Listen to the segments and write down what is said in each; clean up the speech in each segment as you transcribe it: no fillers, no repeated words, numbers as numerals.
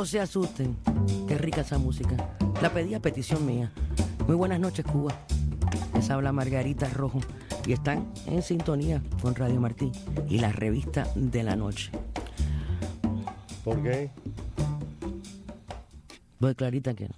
se asusten. Qué rica esa música. La pedí a petición mía. Muy buenas noches, Cuba. Les habla Margarita Rojo y están en sintonía con Radio Martí y la revista de la noche. ¿Por qué? Pues clarita que no.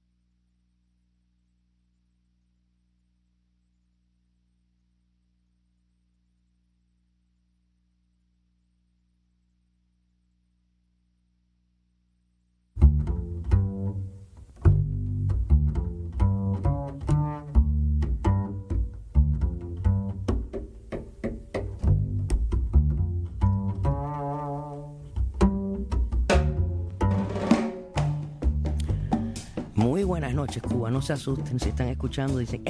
Muy buenas noches, Cuba. No se asusten si están escuchando. Dicen,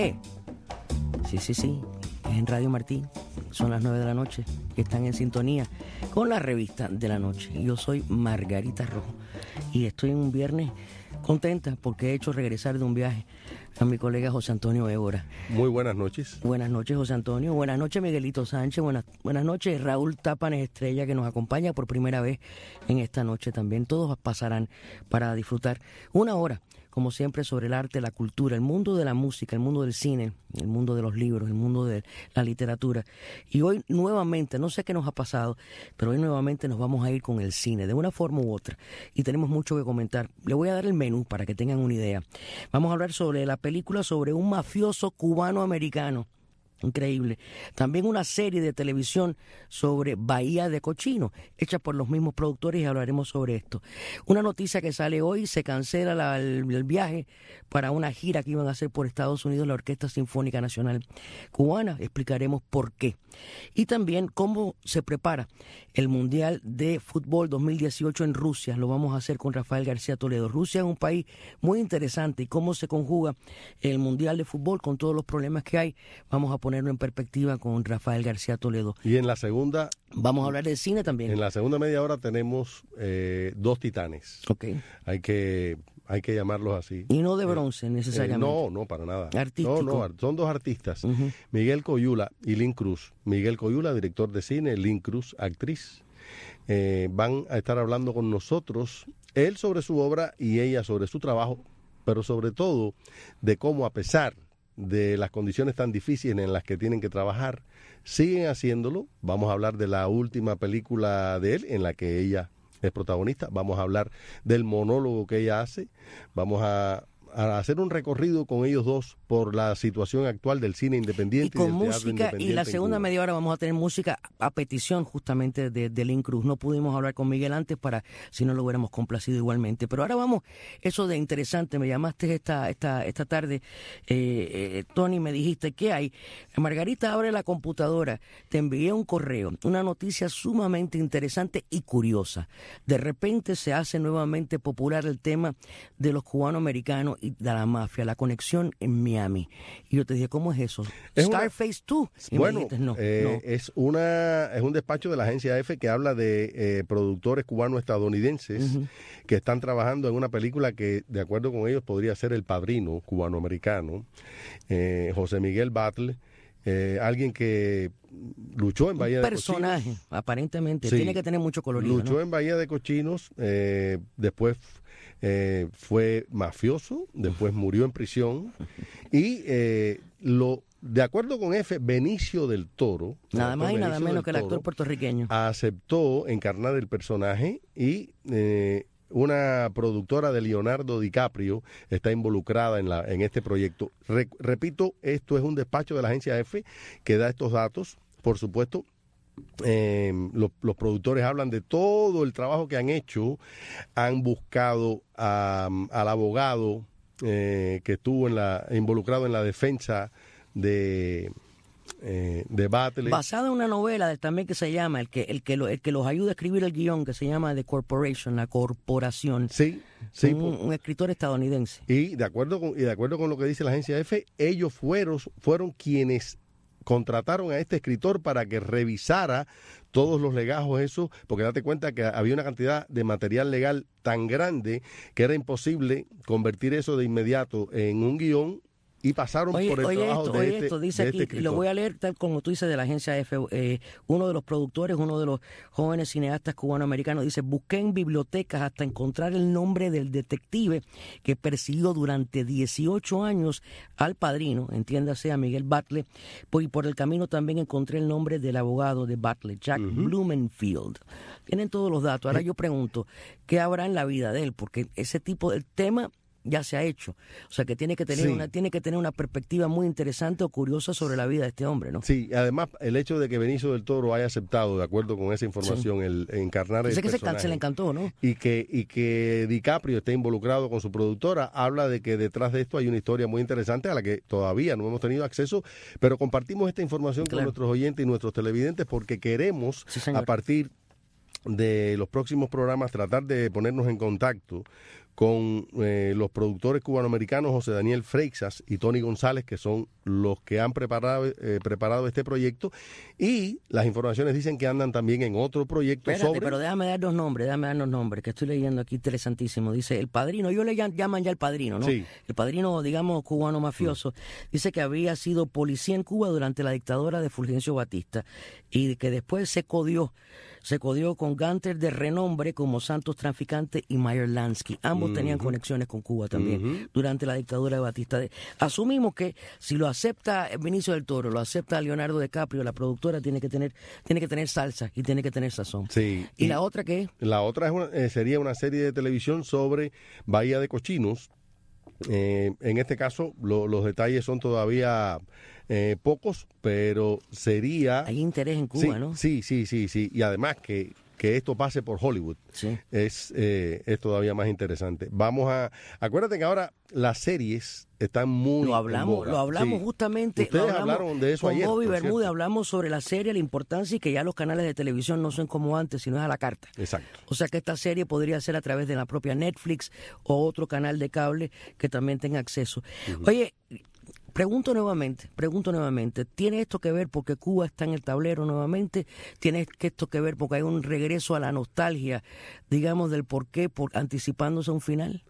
sí, es en Radio Martí. Son las 9 de la noche y están en sintonía con la revista de la noche. Yo soy Margarita Rojo y estoy en un viernes contenta porque he hecho regresar de un viaje a mi colega José Antonio Évora. Muy buenas noches. Buenas noches, José Antonio. Buenas noches, Miguelito Sánchez. Buenas noches, Raúl Tápanes Estrella, que nos acompaña por primera vez en esta noche también. Todos pasarán para disfrutar una hora, como siempre, sobre el arte, la cultura, el mundo de la música, el mundo del cine, el mundo de los libros, el mundo de la literatura. Y hoy nuevamente, no sé qué nos ha pasado, pero hoy nuevamente nos vamos a ir con el cine, de una forma u otra. Y tenemos mucho que comentar. Le voy a dar el menú para que tengan una idea. Vamos a hablar sobre la película sobre un mafioso cubano-americano. Increíble. También una serie de televisión sobre Bahía de Cochinos, hecha por los mismos productores, y hablaremos sobre esto. Una noticia que sale hoy: se cancela el viaje para una gira que iban a hacer por Estados Unidos la Orquesta Sinfónica Nacional Cubana. Explicaremos por qué. Y también cómo se prepara el Mundial de Fútbol 2018 en Rusia. Lo vamos a hacer con Rafael García Toledo. Rusia es un país muy interesante y cómo se conjuga el Mundial de Fútbol con todos los problemas que hay. Vamos a ponerlo en perspectiva con Rafael García Toledo. Y en la segunda... Vamos a hablar de cine también. En la segunda media hora tenemos dos titanes. Okay. Hay que llamarlos así. Y no de bronce necesariamente. No, para nada. Artístico. No, son dos artistas. Miguel Coyula y Lynn Cruz. Miguel Coyula, director de cine, Lynn Cruz, actriz. Van a estar hablando con nosotros, él sobre su obra y ella sobre su trabajo, pero sobre todo de cómo, a pesar de las condiciones tan difíciles en las que tienen que trabajar, siguen haciéndolo. Vamos a hablar de la última película de él en la que ella es protagonista. Vamos a hablar del monólogo que ella hace. Vamos a hacer un recorrido con ellos dos por la situación actual del cine independiente y con del teatro música. independiente. Y la segunda media hora vamos a tener música a petición justamente de Lynn Cruz. No pudimos hablar con Miguel antes para si no lo hubiéramos complacido igualmente, pero ahora vamos, eso de interesante. Me llamaste esta tarde, Tony, me dijiste, ¿qué hay? Margarita, abre la computadora, te envié un correo, una noticia sumamente interesante y curiosa. De repente se hace nuevamente popular el tema de los cubanos-americanos y de la mafia, la conexión en Miami. Y yo te dije, ¿cómo es eso? Scarface 2. Bueno, dijiste, no. es un despacho de la agencia F que habla de productores cubanos-estadounidenses que están trabajando en una película que, de acuerdo con ellos, podría ser El Padrino cubano-americano. José Miguel Batlle, alguien que luchó en Bahía de Cochinos. Un personaje, aparentemente. Sí, tiene que tener mucho colorido. Luchó en Bahía de Cochinos, después fue mafioso, después murió en prisión y de acuerdo con F, Benicio del Toro, nada más y nada menos que el actor puertorriqueño, aceptó encarnar el personaje y una productora de Leonardo DiCaprio está involucrada en este proyecto. Repito, esto es un despacho de la agencia F que da estos datos. Por supuesto, los productores hablan de todo el trabajo que han hecho. Han buscado al abogado que estuvo involucrado en la defensa de Batlle. Basada en una novela también que se llama, el que los ayuda a escribir el guión, que se llama The Corporation, la corporación. Sí, un escritor estadounidense. Y de acuerdo con lo que dice la agencia F, ellos fueron quienes contrataron a este escritor para que revisara todos los legajos esos, porque date cuenta que había una cantidad de material legal tan grande que era imposible convertir eso de inmediato en un guión y pasaron por el trabajo de este dice aquí, escritor. lo voy a leer tal como tú dices de la agencia F. Uno de los productores, uno de los jóvenes cineastas cubanoamericanos, dice: busqué en bibliotecas hasta encontrar el nombre del detective que persiguió durante 18 años al padrino, entiéndase a Miguel Butler, y por el camino también encontré el nombre del abogado de Butler, Jack Blumenfield. Tienen todos los datos. Ahora yo pregunto, ¿qué habrá en la vida de él? Porque ese tipo de tema ya se ha hecho. O sea que tiene que tener una perspectiva muy interesante o curiosa sobre la vida de este hombre, ¿no? Sí, además el hecho de que Benicio del Toro haya aceptado, de acuerdo con esa información, el encarnar el personaje, se le encantó, ¿no? Y que DiCaprio esté involucrado con su productora, habla de que detrás de esto hay una historia muy interesante a la que todavía no hemos tenido acceso, pero compartimos esta información con nuestros oyentes y nuestros televidentes porque queremos, a partir de los próximos programas, tratar de ponernos en contacto con los productores cubanoamericanos José Daniel Freixas y Tony González, que son los que han preparado este proyecto, y las informaciones dicen que andan también en otro proyecto. Pero déjame dar los nombres, que estoy leyendo aquí, interesantísimo. Dice, el padrino, ellos le llaman ya el padrino, ¿no? Sí. El padrino, digamos, cubano mafioso, dice que había sido policía en Cuba durante la dictadura de Fulgencio Batista y que después se codió con gánster de renombre como Santos Traficante y Meyer Lansky. Ambos tenían conexiones con Cuba también durante la dictadura de Batista. Asumimos que si lo acepta Benicio del Toro, lo acepta Leonardo DiCaprio, la productora tiene que tener salsa y tiene que tener sazón. Sí. ¿Y la otra qué? La otra sería una serie de televisión sobre Bahía de Cochinos. En este caso los detalles son todavía pocos, pero sería... Hay interés en Cuba, ¿no? Sí. Y además que esto pase por Hollywood es todavía más interesante. Acuérdate que ahora las series están muy Lo hablamos justamente. Ustedes hablaron de eso con ayer. Bobby Bermúdez hablamos sobre la serie, la importancia y que ya los canales de televisión no son como antes, sino es a la carta. Exacto. O sea que esta serie podría ser a través de la propia Netflix o otro canal de cable que también tenga acceso. Oye, Pregunto nuevamente, ¿tiene esto que ver porque Cuba está en el tablero nuevamente? ¿Tiene esto que ver porque hay un regreso a la nostalgia, digamos, del por qué, anticipándose a un final?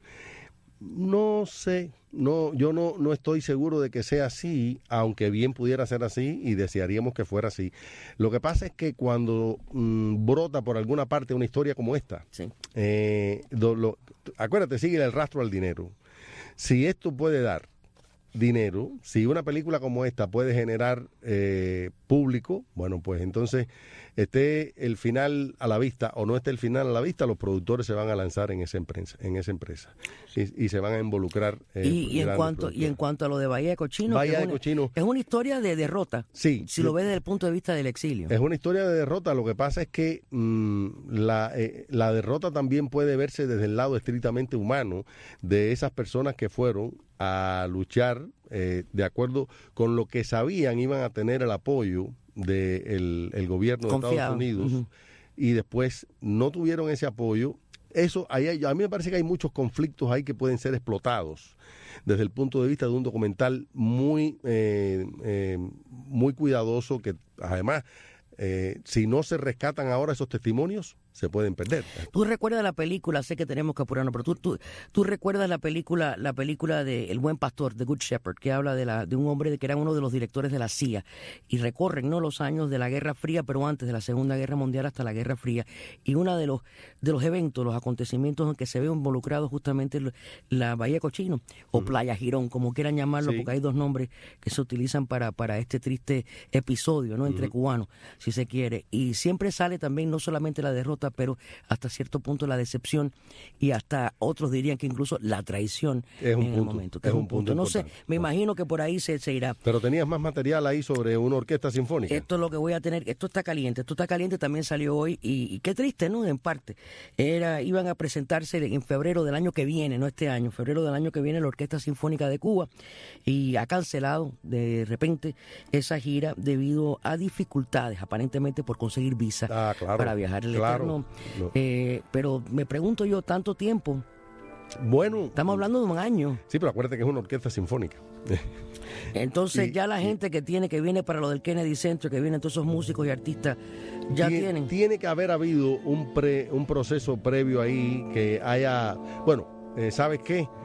No sé, yo no estoy seguro de que sea así, aunque bien pudiera ser así y desearíamos que fuera así. Lo que pasa es que cuando brota por alguna parte una historia como esta, acuérdate, sigue el rastro al dinero. Si esto puede dar dinero, si una película como esta puede generar público, bueno, pues entonces esté el final a la vista o no esté el final a la vista, los productores se van a lanzar en esa empresa y se van a involucrar. Y en cuanto a lo de Bahía de Cochinos, es una historia de derrota, si lo ves desde el punto de vista del exilio. Es una historia de derrota. Lo que pasa es que la derrota también puede verse desde el lado estrictamente humano de esas personas que fueron a luchar de acuerdo con lo que sabían iban a tener el apoyo del gobierno de Estados Unidos y después no tuvieron ese apoyo. Eso a mí me parece que hay muchos conflictos ahí que pueden ser explotados desde el punto de vista de un documental muy cuidadoso, que además si no se rescatan ahora esos testimonios se pueden perder. ¿Tú recuerdas la película? Sé que tenemos que apurarnos, pero tú recuerdas la película de El Buen Pastor, The Good Shepherd, que habla de un hombre que era uno de los directores de la CIA y recorren los años de la Guerra Fría, pero antes de la Segunda Guerra Mundial hasta la Guerra Fría, y uno de los eventos, los acontecimientos en que se ve involucrado justamente la Bahía de Cochinos o Playa Girón, como quieran llamarlo, porque hay dos nombres que se utilizan para este triste episodio, ¿no? Entre cubanos, si se quiere, y siempre sale también no solamente la derrota, pero hasta cierto punto la decepción y hasta otros dirían que incluso la traición el momento. Es un punto no sé, me imagino que por ahí se irá. Pero tenías más material ahí sobre una orquesta sinfónica. Esto es lo que voy a tener, esto está caliente, también salió hoy y qué triste, ¿no? En parte. Iban a presentarse en febrero del año que viene, no este año, febrero del año que viene la Orquesta Sinfónica de Cuba y ha cancelado de repente esa gira debido a dificultades, aparentemente por conseguir visa para viajar el Eterno. Pero me pregunto yo, tanto tiempo. Bueno, estamos hablando de un año. Sí, pero acuérdate que es una orquesta sinfónica. Entonces ya la gente que viene para lo del Kennedy Center, que vienen todos esos músicos y artistas, tienen. Tiene que haber habido un proceso previo ahí que haya, bueno, ¿sabes qué?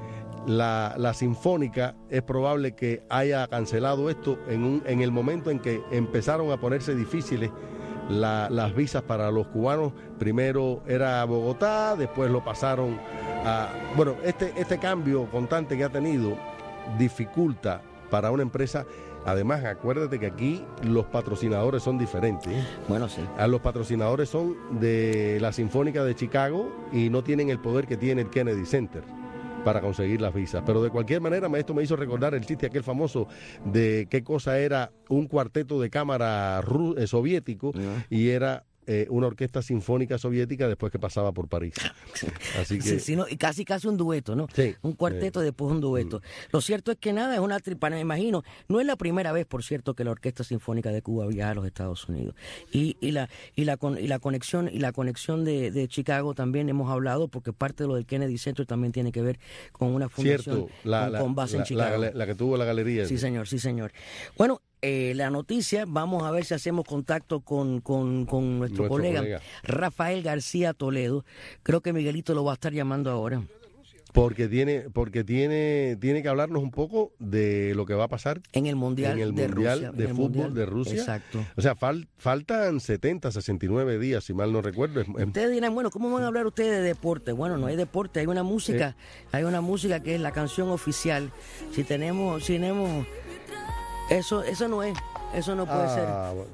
la Sinfónica es probable que haya cancelado esto en el momento en que empezaron a ponerse difíciles las visas para los cubanos. Primero era Bogotá, después lo pasaron a... Bueno, este cambio constante que ha tenido dificulta para una empresa. Además, acuérdate que aquí los patrocinadores son diferentes. Bueno, sí. Los patrocinadores son de la Sinfónica de Chicago y no tienen el poder que tiene el Kennedy Center para conseguir las visas. Pero de cualquier manera, esto me hizo recordar el chiste aquel famoso de qué cosa era un cuarteto de cámara soviético, y era una orquesta sinfónica soviética después que pasaba por París. Así que... Sí, no, y casi un dueto, ¿no? Sí. Un cuarteto después un dueto. Lo cierto es que nada, es una tripana, me imagino. No es la primera vez, por cierto, que la Orquesta Sinfónica de Cuba viaja a los Estados Unidos. Y la conexión de Chicago también hemos hablado, porque parte de lo del Kennedy Center también tiene que ver con una fundación con base en Chicago. La que tuvo la galería. Sí, señor. Bueno, la noticia, vamos a ver si hacemos contacto con nuestro colega Rafael García Toledo. Creo que Miguelito lo va a estar llamando ahora. Porque tiene que hablarnos un poco de lo que va a pasar en el Mundial de Fútbol de Rusia. Exacto. O sea, faltan 69 días, si mal no recuerdo. Ustedes dirán, bueno, ¿cómo van a hablar ustedes de deporte? Bueno, no hay deporte, hay una música que es la canción oficial. Si tenemos eso no puede ser.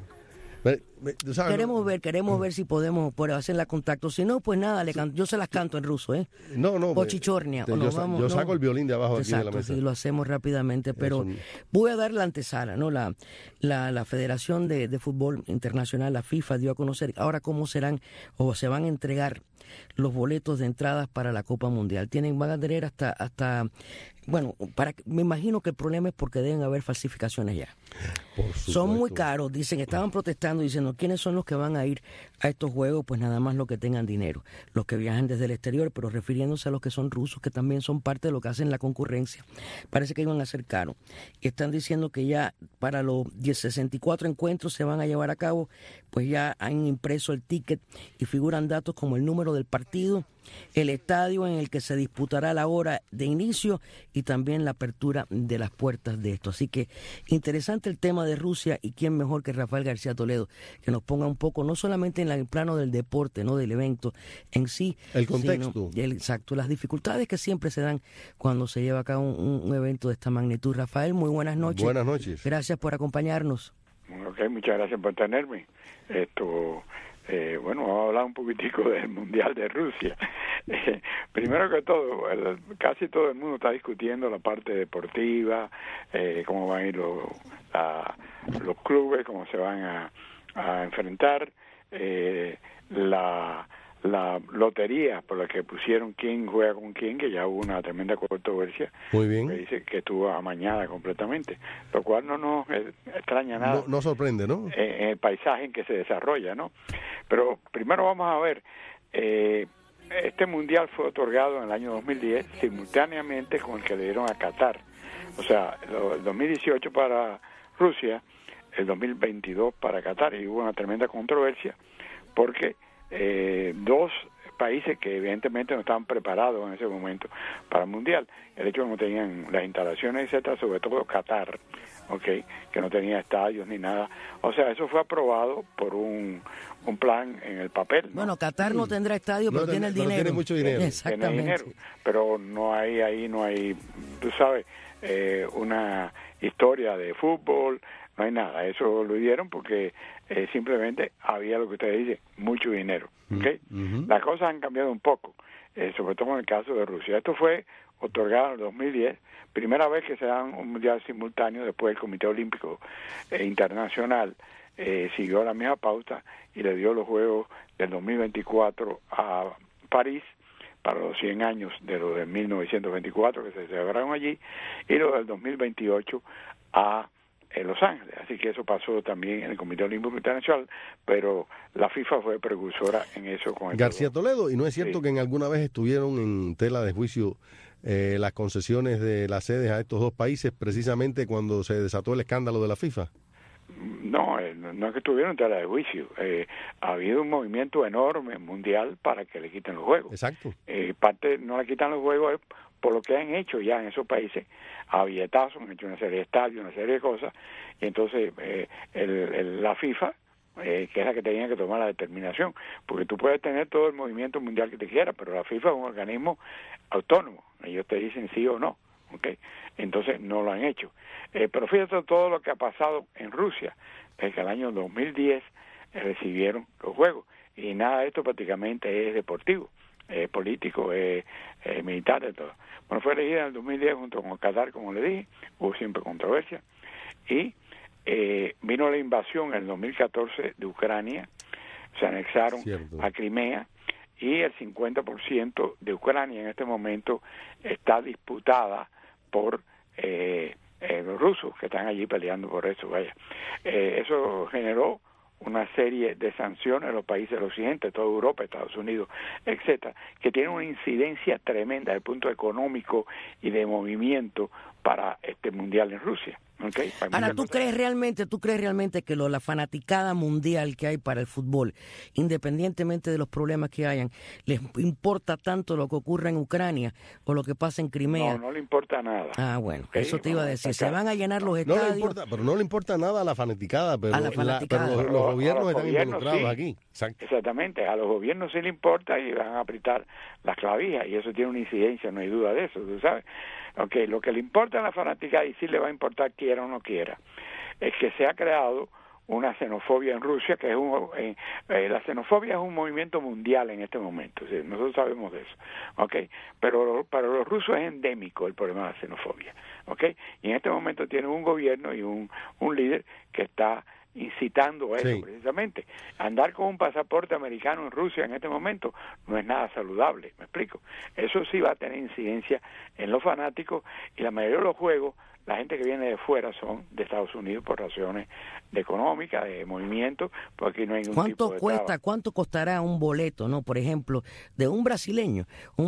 Bueno. Queremos ver si podemos hacer la contacto. Si no, pues nada, yo se las canto en ruso, ¿eh? No. Pochichornia. Yo saco el violín de abajo aquí de la mesa. Sí, lo hacemos rápidamente, pero voy a dar la antesala, ¿no? La Federación de Fútbol Internacional, la FIFA, dio a conocer ahora cómo serán o se van a entregar los boletos de entradas para la Copa Mundial. Van a tener hasta bueno, me imagino que el problema es porque deben haber falsificaciones ya. Son muy caros, dicen, estaban protestando diciendo quiénes son los que van a ir a estos juegos, pues nada más los que tengan dinero, los que viajan desde el exterior, pero refiriéndose a los que son rusos, que también son parte de lo que hacen la concurrencia. Parece que iban a ser caros. Y están diciendo que ya para los 64 encuentros se van a llevar a cabo, pues ya han impreso el ticket y figuran datos como el número del partido, el estadio en el que se disputará la hora de inicio y también la apertura de las puertas de esto. Así que interesante el tema de Rusia, y quién mejor que Rafael García Toledo, que nos ponga un poco, no solamente en el plano del deporte, no del evento en sí, el contexto. Exacto, las dificultades que siempre se dan cuando se lleva a cabo un evento de esta magnitud. Rafael, muy buenas noches. Buenas noches. Gracias por acompañarnos. Ok, muchas gracias por tenerme. Bueno, vamos a hablar un poquitico del Mundial de Rusia. Primero que todo, casi todo el mundo está discutiendo la parte deportiva, cómo van a ir los clubes, cómo se van a enfrentar, la lotería por la que pusieron quién juega con quién, que ya hubo una tremenda controversia. Muy bien. Que dice que estuvo amañada completamente, lo cual no nos extraña nada. No sorprende, ¿no? En el paisaje en que se desarrolla, ¿no? Pero primero vamos a ver, este mundial fue otorgado en el año 2010 simultáneamente con el que le dieron a Qatar. O sea, el 2018 para Rusia, el 2022 para Qatar, y hubo una tremenda controversia porque dos países que evidentemente no estaban preparados en ese momento para el mundial, el hecho de que no tenían las instalaciones, etcétera, sobre todo Qatar, que no tenía estadios ni nada. O sea, eso fue aprobado por un plan en el papel, ¿no? Bueno, Qatar no tendrá estadio, pero tiene el dinero. Tiene mucho dinero. Exactamente. Tiene dinero, pero no hay, tú sabes, una historia de fútbol, no hay nada. Eso lo dieron porque simplemente había, lo que ustedes dicen, mucho dinero. Las cosas han cambiado un poco, sobre todo en el caso de Rusia. Esto fue otorgado en el 2010, primera vez que se da un mundial simultáneo. Después el Comité Olímpico Internacional siguió la misma pauta y le dio los Juegos del 2024 a París para los 100 años de los de 1924 que se celebraron allí, y los del 2028 a Los Ángeles. Así que eso pasó también en el Comité Olímpico Internacional, pero la FIFA fue precursora en eso. Con García Toledo, ¿y no es cierto que en alguna vez estuvieron en tela de juicio las concesiones de las sedes a estos dos países precisamente cuando se desató el escándalo de la FIFA? No es que estuvieron en tela de juicio. Ha habido un movimiento enorme mundial para que le quiten los juegos. Exacto. Parte no le quitan los juegos por lo que han hecho ya en esos países, a billetazos, han hecho una serie de estadios, una serie de cosas, y entonces la FIFA, que es la que tenía que tomar la determinación, porque tú puedes tener todo el movimiento mundial que te quieras, pero la FIFA es un organismo autónomo, ellos te dicen sí o no, ¿okay? Entonces no lo han hecho. Pero fíjate todo lo que ha pasado en Rusia, desde que el año 2010 recibieron los Juegos, y nada de esto prácticamente es deportivo, político, militar, de todo. Bueno, fue elegida en el 2010 junto con Qatar, como le dije, hubo siempre controversia, y vino la invasión en el 2014 de Ucrania, se anexaron a Crimea, y el 50% de Ucrania en este momento está disputada por los rusos que están allí peleando por eso. Eso generó una serie de sanciones en los países del occidente, toda Europa, Estados Unidos, etcétera, que tienen una incidencia tremenda desde el punto económico y de movimiento para este mundial en Rusia. Okay. Ahora, ¿tú crees realmente que la fanaticada mundial que hay para el fútbol, independientemente de los problemas que hayan, les importa tanto lo que ocurra en Ucrania o lo que pasa en Crimea? No le importa nada. Ah, bueno, okay. Eso te iba a decir. Se van a llenar los estadios. No le importa, pero no le importa nada a la fanaticada, pero, pero los gobiernos están involucrados aquí. Exacto. Exactamente, a los gobiernos sí le importa y van a apretar las clavijas, y eso tiene una incidencia, no hay duda de eso, tú sabes. Okay, lo que le importa a la fanaticada, y sí le va a importar quiera o no quiera, es que se ha creado una xenofobia en Rusia, que es la xenofobia es un movimiento mundial en este momento, ¿sí? Nosotros sabemos de eso, okay, pero para los rusos es endémico el problema de la xenofobia, okay, y en este momento tienen un gobierno y un líder que está incitando a eso, precisamente. Andar con un pasaporte americano en Rusia en este momento no es nada saludable, ¿me explico? Eso sí va a tener incidencia en los fanáticos, y la mayoría de los juegos, la gente que viene de fuera son de Estados Unidos por razones económicas, de movimiento, porque no hay ningún tipo de trabajo. ¿Cuánto costará un boleto, no? Por ejemplo, de un brasileño,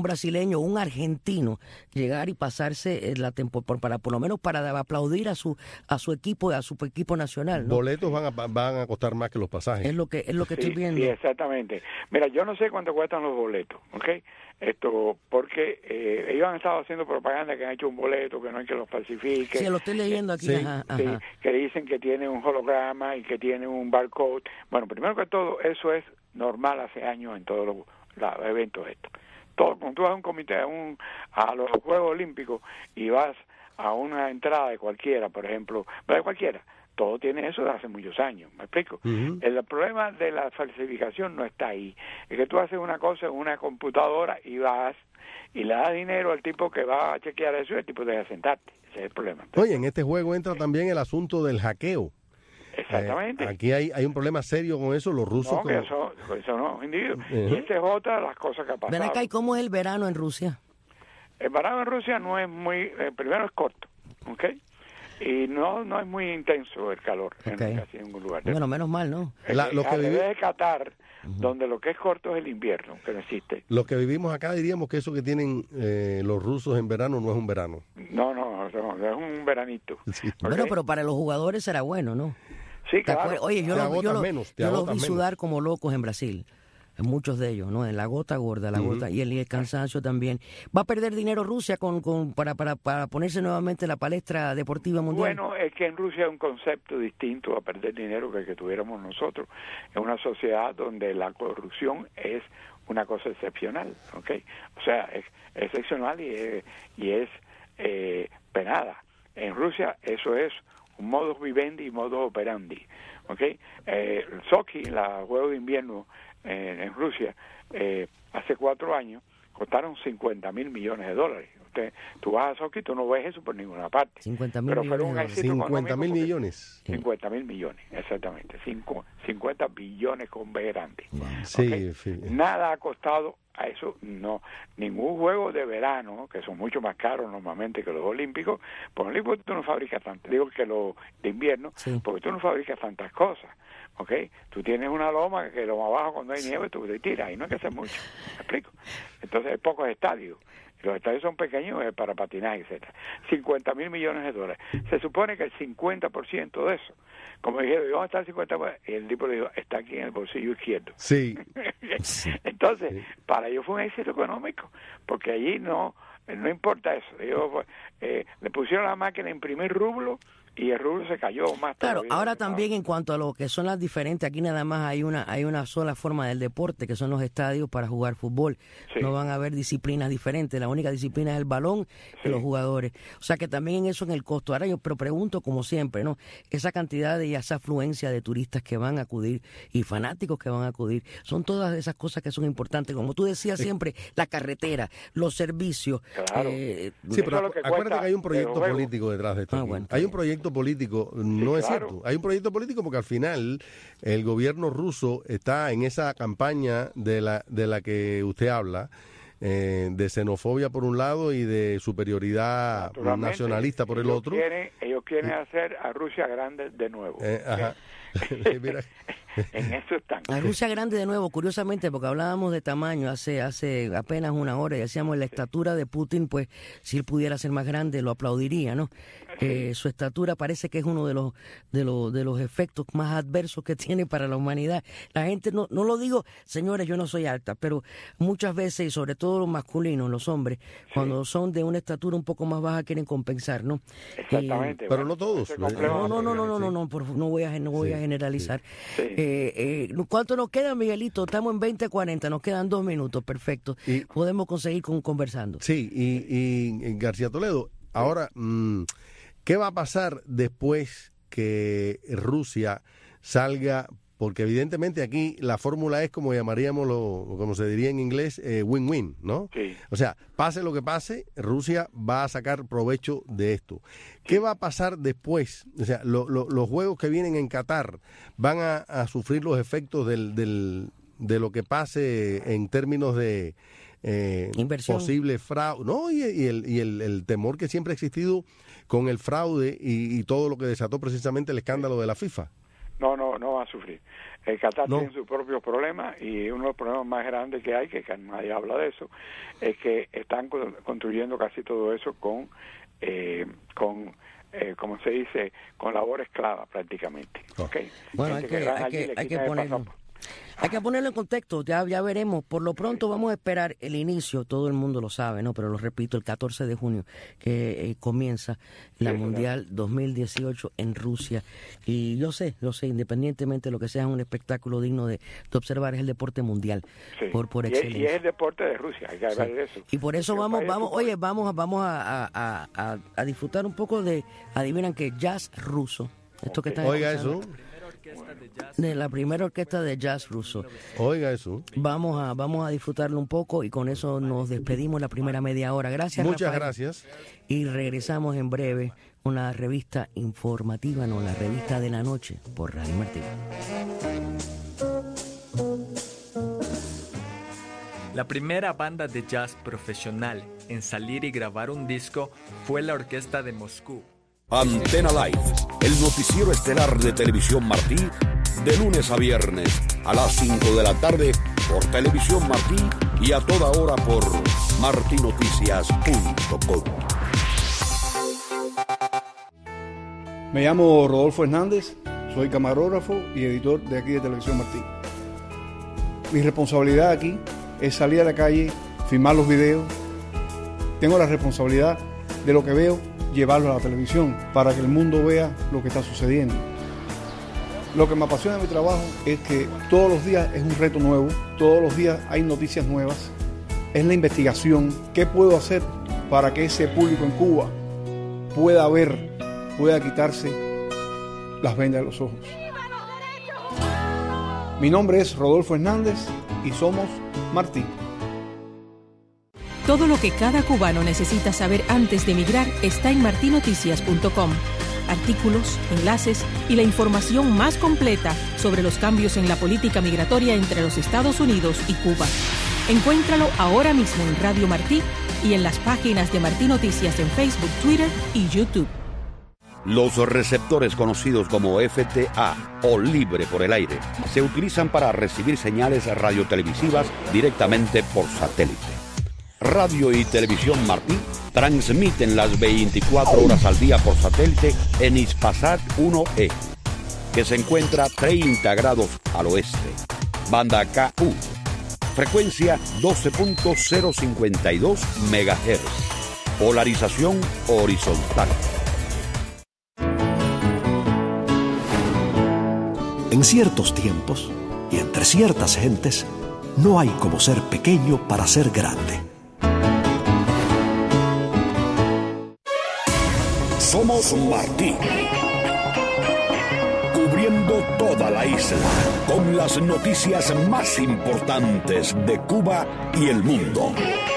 un argentino, llegar y pasarse la temporada, por lo menos para aplaudir a su equipo nacional, ¿no? Boletos van a costar más que los pasajes. Es lo que estoy viendo. Sí, exactamente. Mira, yo no sé cuánto cuestan los boletos, ¿ok? Porque ellos han estado haciendo propaganda que han hecho un boleto, que no hay que los falsifique. Sí, lo estoy leyendo aquí. Ajá. Que dicen que tiene un holograma y que tiene un barcode. Bueno, primero que todo, eso es normal hace años en todos los eventos estos. Cuando tú vas a un comité, a los Juegos Olímpicos, y vas a una entrada de cualquiera, por ejemplo, de cualquiera, todo tiene eso de hace muchos años, ¿me explico? Uh-huh. El problema de la falsificación no está ahí, es que tú haces una cosa en una computadora y vas y le das dinero al tipo que va a chequear eso, y el tipo deja sentarte. Ese es el problema. Entonces, oye, en este juego entra también el asunto del hackeo. Exactamente. Aquí hay un problema serio con eso, los rusos. No, que eso no, individuos. Uh-huh. Y esa es otra de las cosas que ha pasado. Ven acá, ¿y cómo es el verano en Rusia? El verano en Rusia no es muy, primero es corto, ¿ok? Y no es muy intenso el calor en casi ningún lugar. Bueno, menos mal, ¿no? Lo que de Qatar, donde lo que es corto es el invierno, que no existe. Lo que vivimos acá diríamos que eso que tienen los rusos en verano no es un verano. No, es un veranito. Sí. ¿Okay? Bueno, pero para los jugadores será bueno, ¿no? Sí, claro. Oye, yo los vi sudar como locos en Brasil. Muchos de ellos, ¿no? En la gota gorda, gota, y el cansancio también. ¿Va a perder dinero Rusia para ponerse nuevamente en la palestra deportiva mundial? Bueno, es que en Rusia hay un concepto distinto a perder dinero que el que tuviéramos nosotros. Es una sociedad donde la corrupción es una cosa excepcional, ¿ok? O sea, es excepcional y es penada. En Rusia eso es un modus vivendi y modus operandi, ¿ok? El Sochi, los Juegos de Invierno en Rusia, hace 4 años, costaron $50 mil millones. Tú vas a Sochi, tú no ves eso por ninguna parte. 50 mil pero millones. Fue un éxito 50 mil millones. 50 mil millones, exactamente. 50 billones con B grande. Wow. Sí, ¿Okay? sí. Nada ha costado a eso, no. Ningún juego de verano, que son mucho más caros normalmente que los olímpicos, por el olímpico tú no fabricas tanto. Digo que los de invierno, sí, porque tú no fabricas tantas cosas. ¿Ok? Tú tienes una loma que lo más abajo cuando hay nieve tú te tiras y no hay que hacer mucho. ¿Me explico? Entonces hay pocos estadios. Los estadios son pequeños para patinaje, etcétera. 50 mil millones de dólares. Se supone que el 50% de eso, como dijeron, ¿dónde está el 50%? Y el tipo le dijo, está aquí en el bolsillo izquierdo. Sí. Entonces, para ellos fue un éxito económico, porque allí no no importa eso. Ellos le pusieron la máquina a imprimir rublos y el rublo se cayó más Claro, todavía. ahora también en cuanto a lo que son las diferentes, aquí nada más hay una sola forma del deporte, que son los estadios para jugar fútbol. Sí. No van a haber disciplinas diferentes, la única disciplina es el balón y los jugadores. O sea que también en eso, en el costo. Ahora yo pero pregunto, como siempre, ¿no? Esa cantidad y esa afluencia de turistas que van a acudir y fanáticos que van a acudir, son todas esas cosas que son importantes. Como tú decías siempre, la carretera, los servicios. Claro. Sí, pero acuérdate que hay un proyecto político detrás de esto. Bueno, hay un proyecto político, no es cierto. Hay un proyecto político porque al final el gobierno ruso está en esa campaña de la que usted habla, de xenofobia por un lado y de superioridad nacionalista por el otro. Ellos quieren hacer a Rusia grande de nuevo. Ajá. Mira. En eso están. A Rusia grande de nuevo, curiosamente, porque hablábamos de tamaño hace apenas una hora y decíamos la estatura de Putin, pues si él pudiera ser más grande lo aplaudiría, ¿no? Su estatura parece que es uno de los efectos más adversos que tiene para la humanidad. La gente, no lo digo, señores, yo no soy alta, pero muchas veces, y sobre todo los masculinos, los hombres, cuando son de una estatura un poco más baja quieren compensar, ¿no? Exactamente. Pero no todos. No voy a generalizar. Sí. ¿Cuánto nos queda, Miguelito? Estamos en 20:40, nos quedan 2 minutos, perfecto. Podemos conseguir conversando. Sí, y García Toledo, ahora, ¿qué va a pasar después que Rusia salga? Porque evidentemente aquí la fórmula es como llamaríamos, como se diría en inglés, win-win, ¿no? Sí. O sea, pase lo que pase, Rusia va a sacar provecho de esto. ¿Qué va a pasar después? O sea, los juegos que vienen en Qatar van a sufrir los efectos de lo que pase en términos de inversión, posible fraude, ¿no? Y el temor que siempre ha existido con el fraude y todo lo que desató precisamente el escándalo de la FIFA. No va a sufrir. El Qatar tiene sus propios problemas y uno de los problemas más grandes que hay, que nadie habla de eso, es que están construyendo casi todo eso con como se dice, con labor esclava prácticamente. ¿Okay? Bueno, hay que ponerlo en contexto, ya veremos. Por lo pronto vamos a esperar el inicio, todo el mundo lo sabe, ¿no? Pero lo repito, el 14 de junio que comienza la Mundial 2018 en Rusia. Y yo sé, independientemente de lo que sea, un espectáculo digno de observar, es el deporte mundial, por excelencia. Y es el deporte de Rusia, hay que hablar de eso. Y por eso vamos a disfrutar un poco de, adivinan qué, jazz ruso. Esto que están escuchando. Oiga eso. De la primera orquesta de jazz ruso. Oiga eso. Vamos a disfrutarlo un poco y con eso nos despedimos la primera media hora. Gracias, muchas Rafael. Gracias. Y regresamos en breve con la revista informativa, la revista de la noche por Radio Martí. La primera banda de jazz profesional en salir y grabar un disco fue la Orquesta de Moscú. Antena Live, el noticiero estelar de Televisión Martí, de lunes a viernes a las 5 de la tarde por Televisión Martí y a toda hora por martinoticias.com. Me llamo Rodolfo Hernández, soy camarógrafo y editor de aquí de Televisión Martí. Mi responsabilidad aquí es salir a la calle, filmar los videos. Tengo la responsabilidad de lo que veo, llevarlo a la televisión para que el mundo vea lo que está sucediendo. Lo que me apasiona de mi trabajo es que todos los días es un reto nuevo, todos los días hay noticias nuevas, es la investigación. ¿Qué puedo hacer para que ese público en Cuba pueda ver, pueda quitarse las vendas de los ojos? Mi nombre es Rodolfo Hernández y somos Martí. Todo lo que cada cubano necesita saber antes de emigrar está en martinoticias.com. Artículos, enlaces y la información más completa sobre los cambios en la política migratoria entre los Estados Unidos y Cuba. Encuéntralo ahora mismo en Radio Martí y en las páginas de Martí Noticias en Facebook, Twitter y YouTube. Los receptores conocidos como FTA o libre por el aire se utilizan para recibir señales radiotelevisivas directamente por satélite. Radio y Televisión Martí transmiten las 24 horas al día por satélite en Hispasat 1E, que se encuentra 30 grados al oeste. Banda KU, frecuencia 12.052 MHz. Polarización horizontal. En ciertos tiempos y entre ciertas gentes, no hay como ser pequeño para ser grande. Somos Martí. Cubriendo toda la isla con las noticias más importantes de Cuba y el mundo.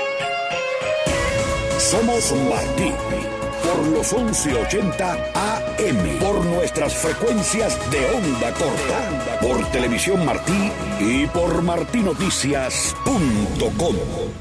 Somos Martí. Por los 1180 AM, por nuestras frecuencias de onda corta, por Televisión Martí y por martinoticias.com.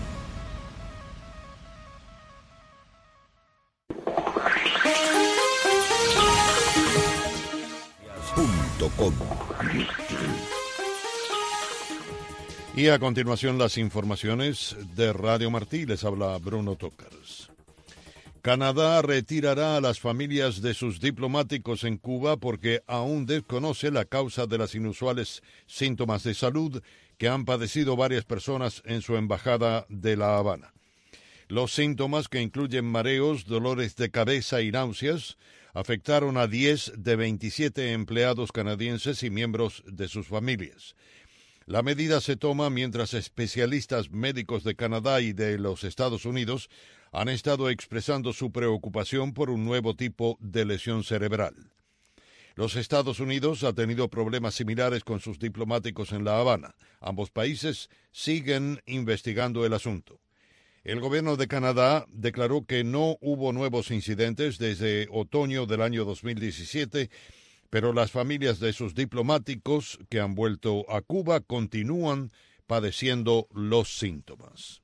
Y a continuación las informaciones de Radio Martí. Les habla Bruno Tócars. Canadá retirará a las familias de sus diplomáticos en Cuba porque aún desconoce la causa de las inusuales síntomas de salud que han padecido varias personas en su embajada de La Habana. Los síntomas, que incluyen mareos, dolores de cabeza y náuseas, afectaron a 10 de 27 empleados canadienses y miembros de sus familias. La medida se toma mientras especialistas médicos de Canadá y de los Estados Unidos han estado expresando su preocupación por un nuevo tipo de lesión cerebral. Los Estados Unidos ha tenido problemas similares con sus diplomáticos en La Habana. Ambos países siguen investigando el asunto. El gobierno de Canadá declaró que no hubo nuevos incidentes desde otoño del año 2017, pero las familias de sus diplomáticos que han vuelto a Cuba continúan padeciendo los síntomas.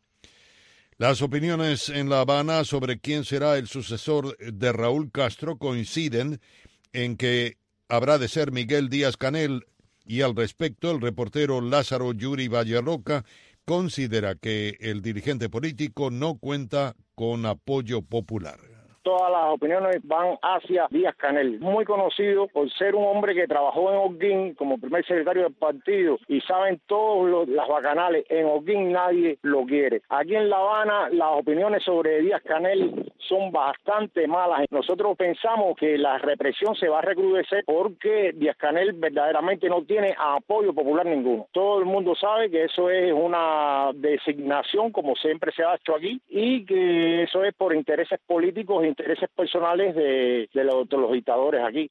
Las opiniones en La Habana sobre quién será el sucesor de Raúl Castro coinciden en que habrá de ser Miguel Díaz-Canel, y al respecto el reportero Lázaro Yuri Valleroca considera que el dirigente político no cuenta con apoyo popular. Todas las opiniones van hacia Díaz-Canel, muy conocido por ser un hombre que trabajó en Holguín como primer secretario del partido, y saben todos las bacanales, en Holguín nadie lo quiere. Aquí en La Habana las opiniones sobre Díaz-Canel son bastante malas. Nosotros pensamos que la represión se va a recrudecer porque Díaz-Canel verdaderamente no tiene apoyo popular ninguno. Todo el mundo sabe que eso es una designación, como siempre se ha hecho aquí, y que eso es por intereses políticos, intereses personales de los dictadores aquí.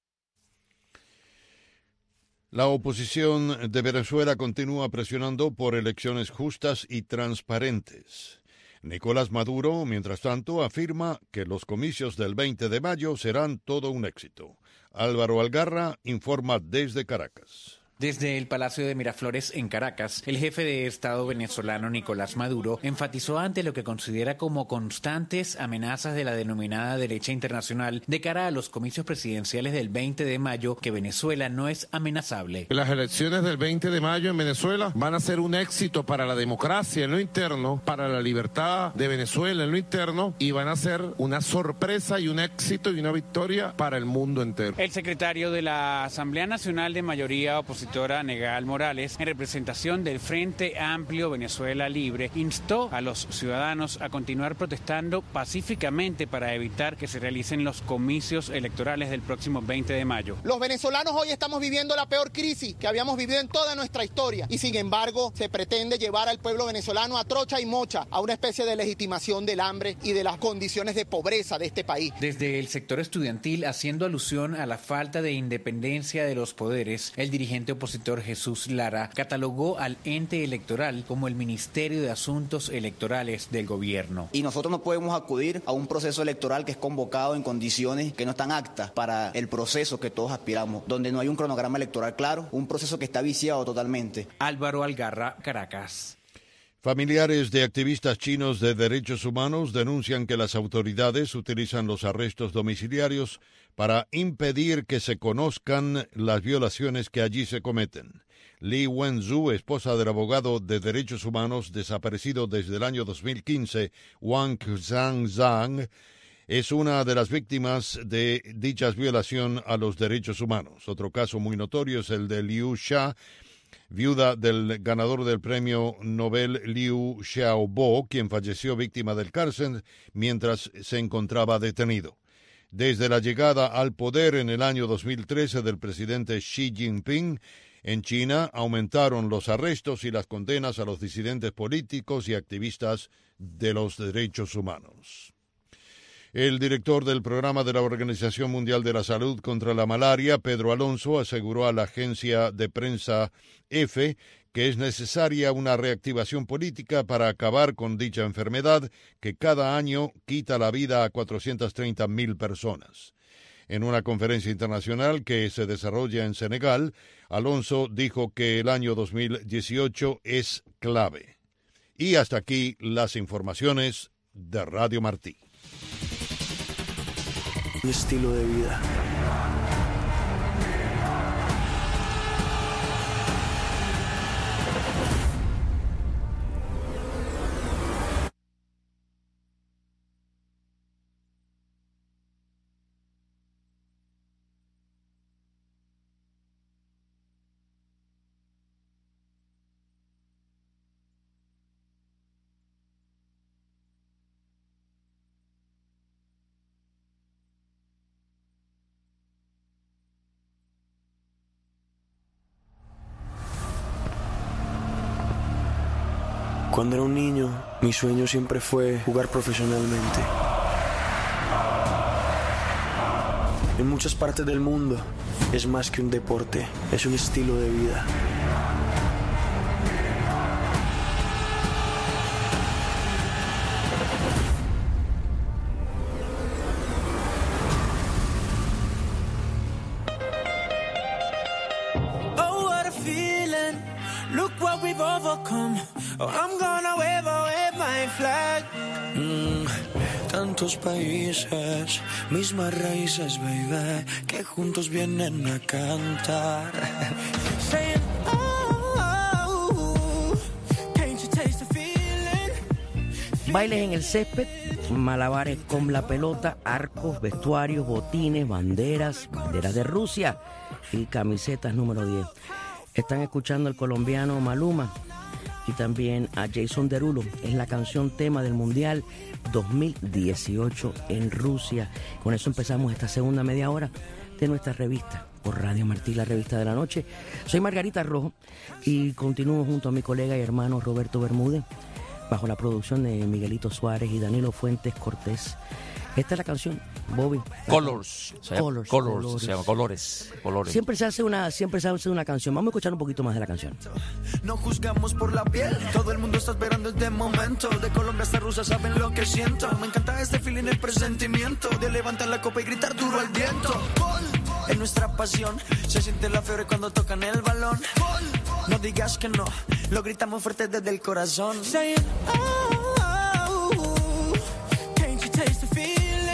La oposición de Venezuela continúa presionando por elecciones justas y transparentes. Nicolás Maduro, mientras tanto, afirma que los comicios del 20 de mayo serán todo un éxito. Álvaro Algarra informa desde Caracas. Desde el Palacio de Miraflores en Caracas, el jefe de Estado venezolano Nicolás Maduro enfatizó ante lo que considera como constantes amenazas de la denominada derecha internacional de cara a los comicios presidenciales del 20 de mayo que Venezuela no es amenazable. Las elecciones del 20 de mayo en Venezuela van a ser un éxito para la democracia en lo interno, para la libertad de Venezuela en lo interno, y van a ser una sorpresa y un éxito y una victoria para el mundo entero. El secretario de la Asamblea Nacional de Mayoría Opositora, Negal Morales, en representación del Frente Amplio Venezuela Libre, instó a los ciudadanos a continuar protestando pacíficamente para evitar que se realicen los comicios electorales del próximo 20 de mayo. Los venezolanos hoy estamos viviendo la peor crisis que habíamos vivido en toda nuestra historia, y sin embargo se pretende llevar al pueblo venezolano a trocha y mocha a una especie de legitimación del hambre y de las condiciones de pobreza de este país. Desde el sector estudiantil, haciendo alusión a la falta de independencia de los poderes, el dirigente opositor Jesús Lara catalogó al ente electoral como el Ministerio de Asuntos Electorales del gobierno. Y nosotros no podemos acudir a un proceso electoral que es convocado en condiciones que no están aptas para el proceso que todos aspiramos, donde no hay un cronograma electoral claro, un proceso que está viciado totalmente. Álvaro Algarra, Caracas. Familiares de activistas chinos de derechos humanos denuncian que las autoridades utilizan los arrestos domiciliarios para impedir que se conozcan las violaciones que allí se cometen. Li Wenzhou, esposa del abogado de derechos humanos desaparecido desde el año 2015, Wang Zhang, es una de las víctimas de dichas violaciones a los derechos humanos. Otro caso muy notorio es el de Liu Xia, viuda del ganador del premio Nobel Liu Xiaobo, quien falleció víctima del cáncer mientras se encontraba detenido. Desde la llegada al poder en el año 2013 del presidente Xi Jinping, en China aumentaron los arrestos y las condenas a los disidentes políticos y activistas de los derechos humanos. El director del programa de la Organización Mundial de la Salud contra la Malaria, Pedro Alonso, aseguró a la agencia de prensa EFE que es necesaria una reactivación política para acabar con dicha enfermedad que cada año quita la vida a 430.000 personas. En una conferencia internacional que se desarrolla en Senegal, Alonso dijo que el año 2018 es clave. Y hasta aquí las informaciones de Radio Martí. Un estilo de vida. Cuando era un niño, mi sueño siempre fue jugar profesionalmente. En muchas partes del mundo es más que un deporte, es un estilo de vida. Oh, what a feeling. Look what we've overcome. Oh, I'm gonna wave my flag. Tantos países, mismas raíces, baby, que juntos vienen a cantar. Saying, oh, can't you taste the feeling? Bailes en el césped, malabares con la pelota, arcos, vestuarios, botines, banderas de Rusia y camisetas número 10. Están escuchando al colombiano Maluma y también a Jason Derulo. Es la canción tema del Mundial 2018 en Rusia. Con eso empezamos esta segunda media hora de nuestra revista por Radio Martí, la revista de la noche. Soy Margarita Rojo y continúo junto a mi colega y hermano Roberto Bermúdez bajo la producción de Miguelito Suárez y Danilo Fuentes Cortés. Esta es la canción, Bobby. Colors. Colors. Se llama Colores. Siempre se hace una canción. Vamos a escuchar un poquito más de la canción. No juzgamos por la piel, todo el mundo está esperando este momento. De Colombia hasta Rusia saben lo que siento. Me encanta este feeling, el presentimiento de levantar la copa y gritar duro al viento. Gol, es nuestra pasión, se siente la fiebre cuando tocan el balón. Gol, no digas que no, lo gritamos fuerte desde el corazón. Saying, oh, can't you taste the feeling?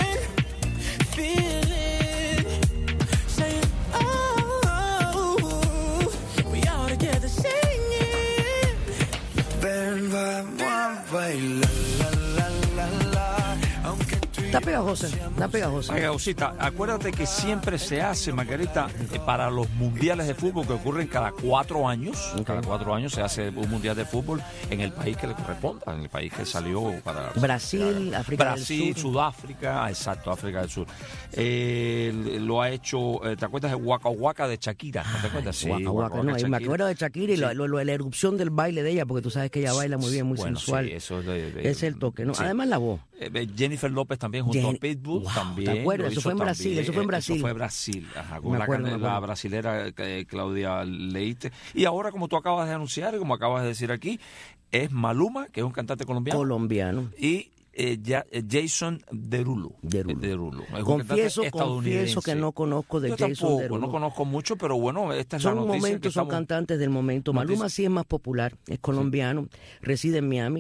Saying, oh, we all together singing. Ven, vamos a bailar, la, la, la, la. Aunque Está pegajosa. Pegajosita. Acuérdate que siempre se hace, Margarita, para los mundiales de fútbol que ocurren cada 4 años. Okay. Cada 4 años se hace un mundial de fútbol en el país que le corresponda, en el país que salió para... Brasil, África del Sur. Sudáfrica, exacto, África del Sur. Lo ha hecho, ¿te acuerdas de Waka Waka de Shakira? ¿No te acuerdas? Sí, Waka, no, me acuerdo de Shakira y la erupción del baile de ella, porque tú sabes que ella baila muy bien, muy sensual. Sí, eso es el toque, ¿no? Sí. Además la voz. Jennifer López también junto a Pitbull, también. ¿Te acuerdas? Eso fue en Brasil. Eso fue Brasil, ajá, con la brasilera Claudia Leite. Y ahora, como tú acabas de anunciar, y como acabas de decir aquí, es Maluma, que es un cantante colombiano. Y Jason Derulo. Confieso que no conozco de Jason Derulo. No conozco mucho, pero bueno, esta es la noticia. Son cantantes del momento. Maluma sí es más popular, es colombiano, reside en Miami,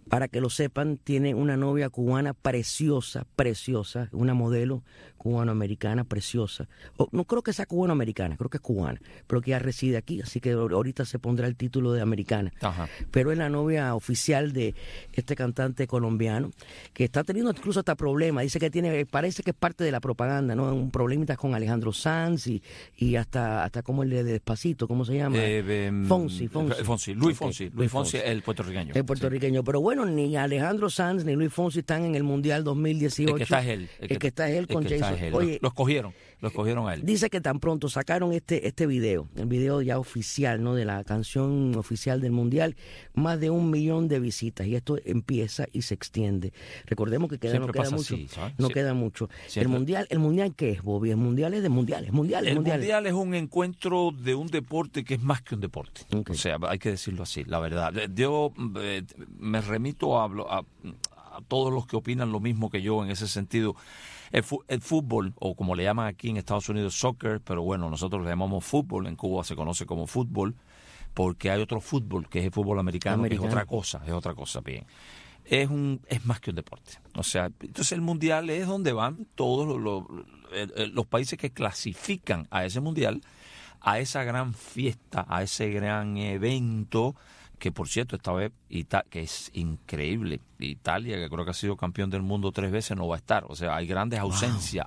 para que lo sepan, tiene una novia cubana preciosa, una modelo cubanoamericana preciosa. No creo que sea cubanoamericana, creo que es cubana, pero que ya reside aquí, así que ahorita se pondrá el título de americana. Ajá. Pero es la novia oficial de este cantante colombiano, que está teniendo incluso hasta problemas. Dice que parece que es parte de la propaganda, ¿no? Un problemita con Alejandro Sanz y hasta como el de Despacito, ¿cómo se llama? Fonsi. Luis Fonsi, el puertorriqueño. El puertorriqueño, sí. Pero bueno, ni Alejandro Sanz ni Luis Fonsi están en el Mundial 2018. El que está es él. El que está es él con Jason. Oye, lo escogieron a él. Dice que tan pronto sacaron este video, el video ya oficial, ¿no? De la canción oficial del Mundial, más de 1 millón de visitas, y esto empieza y se extiende. Recordemos que no queda mucho. Así, queda mucho. ¿El Mundial qué es, Bobby? El Mundial es de mundiales. El Mundial es un encuentro de un deporte que es más que un deporte. Okay. O sea, hay que decirlo así, la verdad. Yo me remito a todos los que opinan lo mismo que yo en ese sentido. El fútbol, o como le llaman aquí en Estados Unidos, soccer, pero bueno, nosotros le llamamos fútbol, en Cuba se conoce como fútbol, porque hay otro fútbol, que es el fútbol americano. Que es otra cosa, bien. Es más que un deporte. O sea, entonces el Mundial es donde van todos los países que clasifican a ese Mundial, a esa gran fiesta, a ese gran evento, que por cierto, esta vez, que es increíble, Italia, que creo que ha sido campeón del mundo 3 veces, no va a estar. O sea, hay grandes ausencias,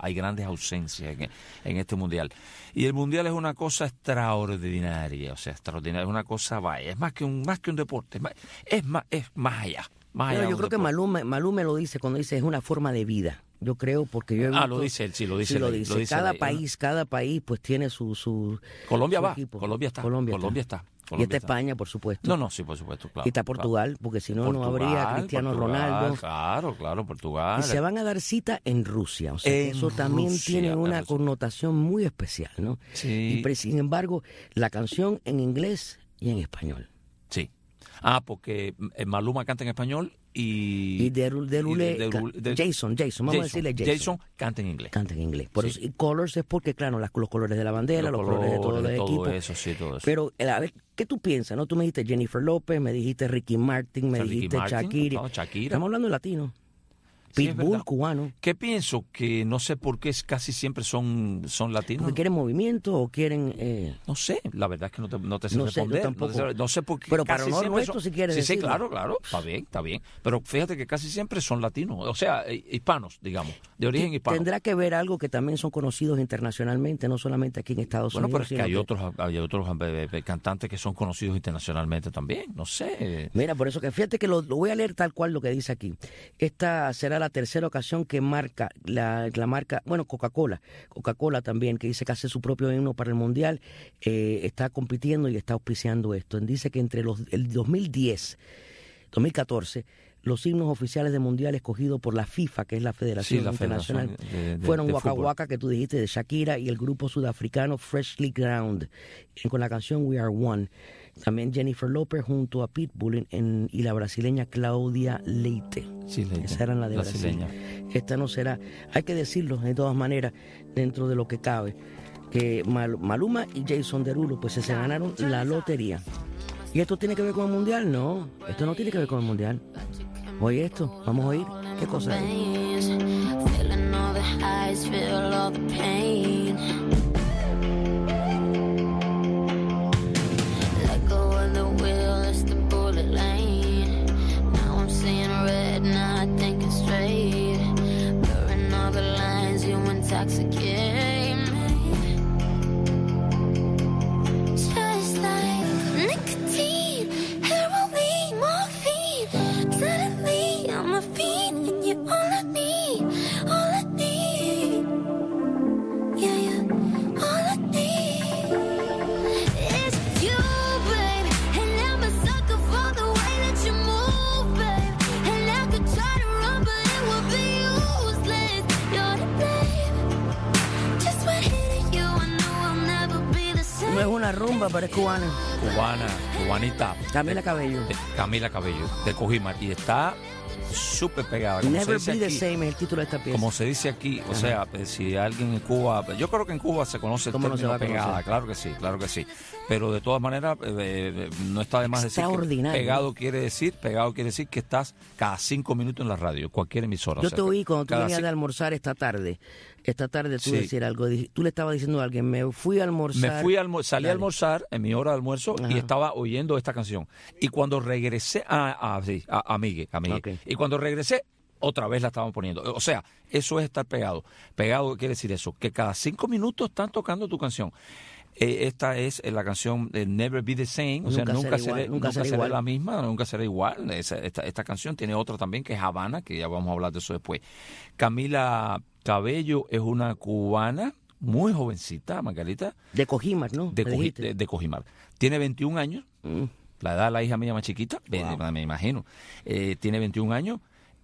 en este Mundial. Y el Mundial es una cosa extraordinaria, es una cosa, es más que un deporte, es más allá. Pero yo creo que Malú me lo dice cuando dice es una forma de vida. Yo creo, porque yo he visto, lo dice él, sí, lo dice. Cada país pues tiene su Colombia su va, equipo. Colombia está. Y está España, por supuesto. No, sí, por supuesto, claro. Y está Portugal, porque si no, no habría Cristiano Ronaldo. Claro, Portugal. Y se van a dar cita en Rusia, o sea, que eso también tiene una connotación muy especial, ¿no? Sí. Y sin embargo, la canción en inglés y en español. Sí. Porque Maluma canta en español y Jason, vamos a decirle Jason canta en inglés. Por eso, y Colors es porque, claro, los colores de la bandera, los colores de todos los equipos. Todo eso. Pero, a ver, ¿qué tú piensas? ¿No? Tú me dijiste Jennifer López, me dijiste Ricky Martin, me dijiste Shakira. Estamos hablando de latino. Pitbull, cubano. ¿Qué pienso? Que no sé por qué casi siempre son latinos. ¿Porque quieren movimiento o quieren...? No sé, la verdad es que no te sé responder. No sé por qué. Pero para honor nuestro, si quieres decir. Sí, claro, está bien. Pero fíjate que casi siempre son latinos, o sea, hispanos, digamos, de origen hispano. Tendrá que ver algo que también son conocidos internacionalmente, no solamente aquí en Estados Unidos. Bueno, pero es que hay otros cantantes que son conocidos internacionalmente también, no sé. Mira, por eso que fíjate que lo voy a leer tal cual lo que dice aquí. Esta será la tercera ocasión que marca la marca, bueno, Coca-Cola también, que dice que hace su propio himno para el Mundial, está compitiendo y está auspiciando esto. Dice que entre el 2014, los himnos oficiales de Mundial escogidos por la FIFA, que es la Federación Internacional, fueron Waka Waka, que tú dijiste, de Shakira, y el grupo sudafricano Freshly Ground, con la canción We Are One. También Jennifer López junto a Pitbull y la brasileña Claudia Leite. Esa era la de Brasil. Esta no será, hay que decirlo de todas maneras, dentro de lo que cabe, que Maluma y Jason Derulo pues se ganaron la lotería. ¿Y esto tiene que ver con el Mundial? No, esto no tiene que ver con el Mundial. Oye esto, vamos a oír qué cosa es. Intoxicate me, just like nicotine, heroin, morphine. Suddenly I'm a fiend, and you're all I need, yeah, all I need is you, babe. And I'm a sucker for the way that you move, babe. And I could try to run, but it would be useless. You're the blame. No es una rumba, pero es cubana. Cubanita. Camila Cabello, de Cojima. Y está súper pegada. Como Never se Be dice the aquí, Same es el título de esta pieza. como se dice aquí, o sea, si alguien en Cuba, yo creo que en Cuba se conoce el ¿Cómo no se va término a conocer? pegada, claro que sí. Pero de todas maneras, no está de más decir que Extraordinario. pegado quiere decir que estás cada 5 minutos en la radio, cualquier emisora. Yo o sea, te oí cuando tú cada venías de cin- almorzar esta tarde tú Sí. decir algo, tú le estabas diciendo a alguien, me fui a almorzar. Salí a Dale. almorzar en mi hora de almuerzo y Ajá. estaba oyendo esta canción. Y cuando regresé a Migue. Ok. Y cuando regresé, otra vez la estaban poniendo. O sea, eso es estar pegado. Pegado, ¿qué quiere decir eso? Que cada 5 minutos están tocando tu canción. Esta es la canción de Never Be the Same, o sea, nunca será la misma, nunca será igual. Esta canción tiene otra también que es Habana, que ya vamos a hablar de eso después. Camila Cabello es una cubana muy jovencita, Margarita. De Cojimar, ¿no? De Cojimar. Tiene 21 años, la edad de la hija mía más chiquita, me imagino. Tiene 21 años.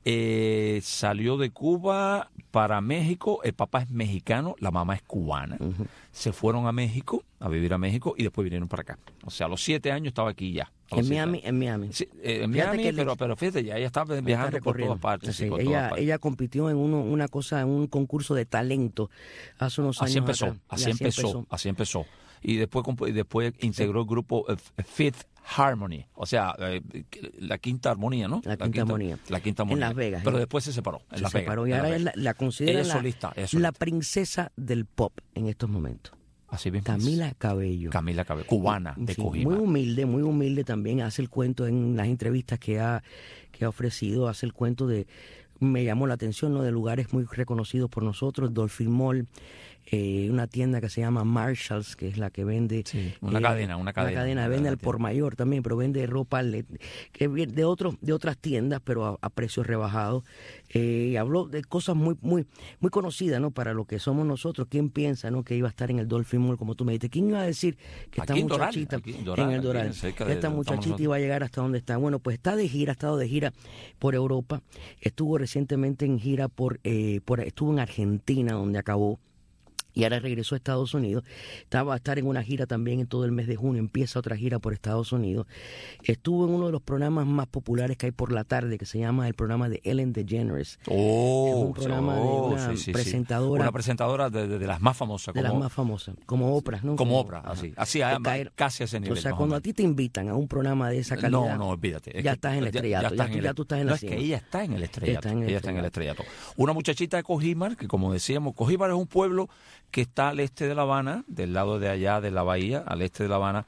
Salió de Cuba para México, el papá es mexicano, la mamá es cubana. Se fueron a México, a vivir a México, y después vinieron para acá. O sea, a los 7 años estaba aquí ya. En Miami. Sí, en Miami, pero fíjate, ya ella estaba viajando por todas partes. Sí, por todas partes. ella compitió en un concurso de talento hace unos años Así empezó. Y después integró el grupo Fifth Harmony, o sea, la quinta armonía, ¿no? La quinta armonía. En Las Vegas. Pero después se separó. Se separó y ahora la consideran la princesa del pop en estos momentos. Así mismo. Camila Cabello, cubana de Cojimar. Muy humilde también. Hace el cuento en las entrevistas que ha ofrecido, hace el cuento me llamó la atención, ¿no? De lugares muy reconocidos por nosotros, Dolphin Mall, una tienda que se llama Marshalls, que es la que vende... Sí, una cadena. Vende al por mayor también, pero vende ropa que viene de otras tiendas, pero a precios rebajados. Habló de cosas muy conocidas, ¿no? Para lo que somos nosotros. ¿Quién piensa, no? Que iba a estar en el Dolphin Mall, como tú me dijiste? ¿Quién iba a decir que esta muchachita en el Doral, esta muchachita iba a llegar hasta donde está? Bueno, pues ha estado de gira por Europa. Estuvo recientemente en gira estuvo en Argentina, donde acabó. Y ahora regresó a Estados Unidos. Va a estar en una gira también en todo el mes de junio. Empieza otra gira por Estados Unidos. Estuvo en uno de los programas más populares que hay por la tarde, que se llama el programa de Ellen DeGeneres. Es un programa de una presentadora. Una presentadora de las más famosas. De las más famosas. Como Oprah, ¿no? Como Oprah, así casi a ese nivel. O sea, cuando a ti te invitan a un programa de esa calidad... No, olvídate. Ya estás en el estrellato. Ya tú estás en la cima. Es que ella está en el estrellato. Ella está en el estrellato. Una muchachita de Cojimar, que como decíamos, Cojimar es un pueblo que está al este de La Habana, del lado de allá de la bahía, al este de La Habana,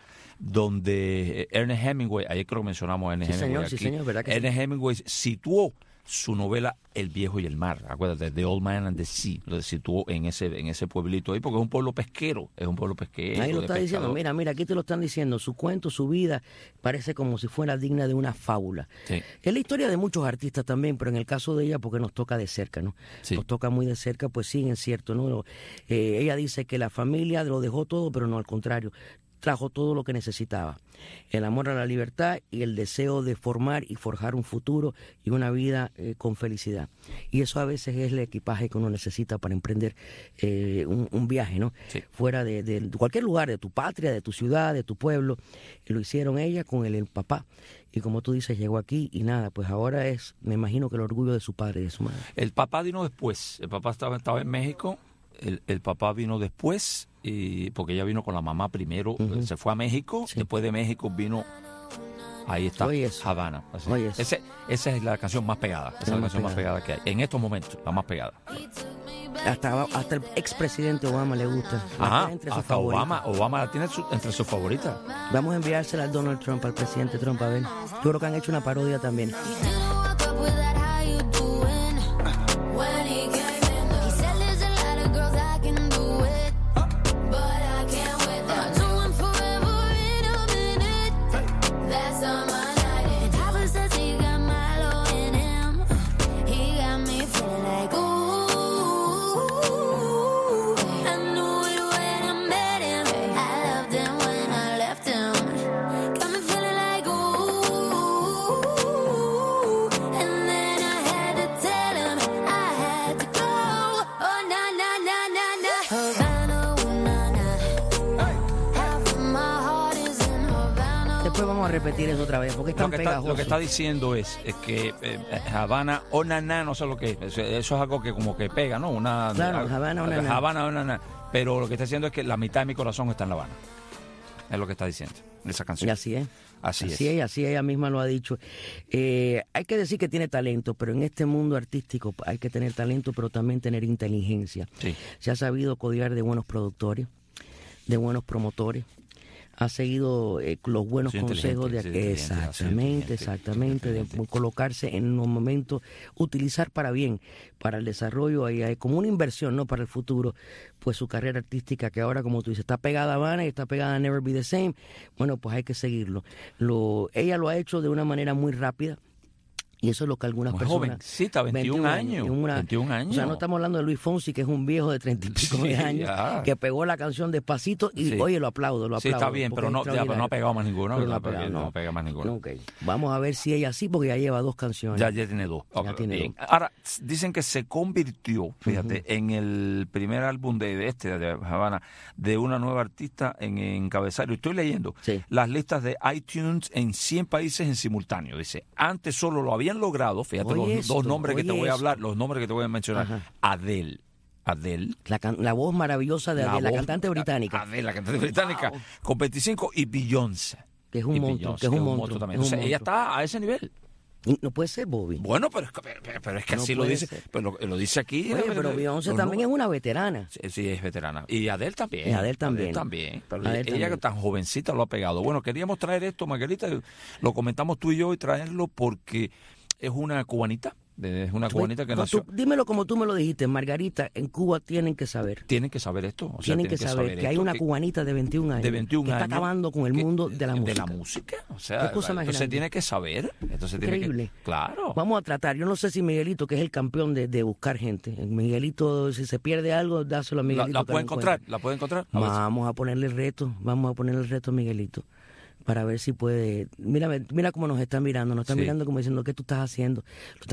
donde Ernest Hemingway, ayer creo que mencionamos a Ernest Hemingway aquí, ¿verdad que Ernest Hemingway situó su novela El Viejo y el Mar, acuérdate, The Old Man and the Sea, lo situó en ese pueblito ahí, porque es un pueblo pesquero, Ahí lo está diciendo, mira, aquí te lo están diciendo, su cuento, su vida, parece como si fuera digna de una fábula. Sí. Es la historia de muchos artistas también, pero en el caso de ella, porque nos toca de cerca, ¿no? Sí. Nos toca muy de cerca, pues sí, es cierto, ¿no? Ella dice que la familia lo dejó todo, pero no, al contrario, trajo todo lo que necesitaba. El amor a la libertad y el deseo de formar y forjar un futuro y una vida con felicidad. Y eso a veces es el equipaje que uno necesita para emprender un viaje, ¿no? Sí. Fuera de cualquier lugar, de tu patria, de tu ciudad, de tu pueblo. Y lo hicieron ella con el papá. Y como tú dices, llegó aquí y nada, pues ahora me imagino que el orgullo de su padre y de su madre. El papá vino después, el papá estaba en México, el papá vino después, porque ella vino con la mamá primero, se fue a México, después de México vino, ahí está, Habana. Esa es la canción más pegada, esa es la canción más pegada que hay, en estos momentos, la más pegada. Hasta el expresidente Obama le gusta. Ajá, hasta Obama la tiene entre sus favoritas. Vamos a enviársela a Donald Trump, al presidente Trump, a ver. Yo creo que han hecho una parodia también. después vamos a repetir eso otra vez, porque es tan pegajoso. Lo que está diciendo es que Havana o Naná, no sé lo que es. Eso es algo que como que pega, ¿no? Claro, Havana o Naná. Havana o Naná. Pero lo que está diciendo es que la mitad de mi corazón está en La Habana. Es lo que está diciendo esa canción. Y así es. Así es. Así ella misma lo ha dicho. Hay que decir que tiene talento, pero en este mundo artístico hay que tener talento, pero también tener inteligencia. Sí. Se ha sabido codiar de buenos productores, de buenos promotores. Ha seguido los buenos consejos de exactamente, de colocarse en un momento, utilizar para bien, para el desarrollo, ahí como una inversión, no para el futuro, pues su carrera artística, que ahora, como tú dices, está pegada a Havana y está pegada a Never Be the Same. Bueno, pues hay que seguirlo. Ella lo ha hecho de una manera muy rápida. Y eso es lo que algunas personas... Jovencita, 21 años. 21 años. O sea, no estamos hablando de Luis Fonsi, que es un viejo de 30 y pico de años, que pegó la canción Despacito y, oye, lo aplaudo. Sí, está bien, pero no ha pegado más ninguno. No pega más ninguno. Okay. Vamos a ver si ella sí, porque ya lleva 2 canciones. Ya tiene 2. Ahora, dicen que se convirtió, fíjate, en el primer álbum de Havana, de una nueva artista en encabezario. Estoy leyendo las listas de iTunes en 100 países en simultáneo. Dice, antes solo lo habían logrado, fíjate los dos nombres que te voy a hablar, los nombres que te voy a mencionar. Ajá. Adele, la voz maravillosa de Adele, la cantante británica. Adele, la cantante británica, con 25, y Beyoncé. Que es un monstruo también. O sea, ella está a ese nivel. No puede ser, Bobby. Bueno, pero es que así lo dice. Pero lo dice aquí. Oye, pero Beyoncé también es una veterana. Sí, es veterana. Y Adele también. Adele también. Pero ella que tan jovencita lo ha pegado. Bueno, queríamos traer esto, Margarita. Lo comentamos tú y yo, y traerlo porque es una cubanita. Es una cubanita que nació. Dímelo como tú me lo dijiste, Margarita, en Cuba tienen que saber. Tienen que saber esto. O sea, tienen que saber que hay una cubanita de 21 años. Que está acabando con el mundo de la música. De la música. O sea, entonces tiene que saber. Increíble. Claro. Vamos a tratar. Yo no sé si Miguelito, que es el campeón de buscar gente. Miguelito, si se pierde algo, dáselo a Miguelito. ¿La puede encontrar? Vamos a ponerle el reto. A Miguelito. Para ver si puede. Mira cómo nos están mirando. Nos están mirando como diciendo, ¿qué tú estás haciendo?